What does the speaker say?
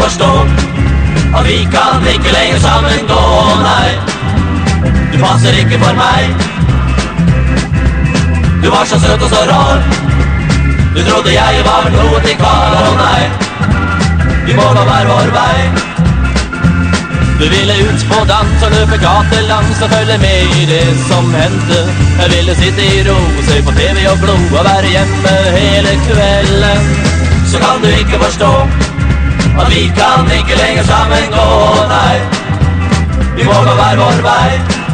forstå at vi kan ikke lenger sammen gå, nei. Du passer ikke for meg. Du var så søt og så rar. Du trodde jeg var noe til kar, å nei. Vi må gå hver vår vei. Du ville ut på dans og løpe gatelangs og følge med i det som hendte. Jeg ville sitte i ro, se på TV og glo og være hjemme hele kvelden. Så kan du ikke forstå at vi kan ikke lenger sammen gå, nei. Vi må gå hver vår vei.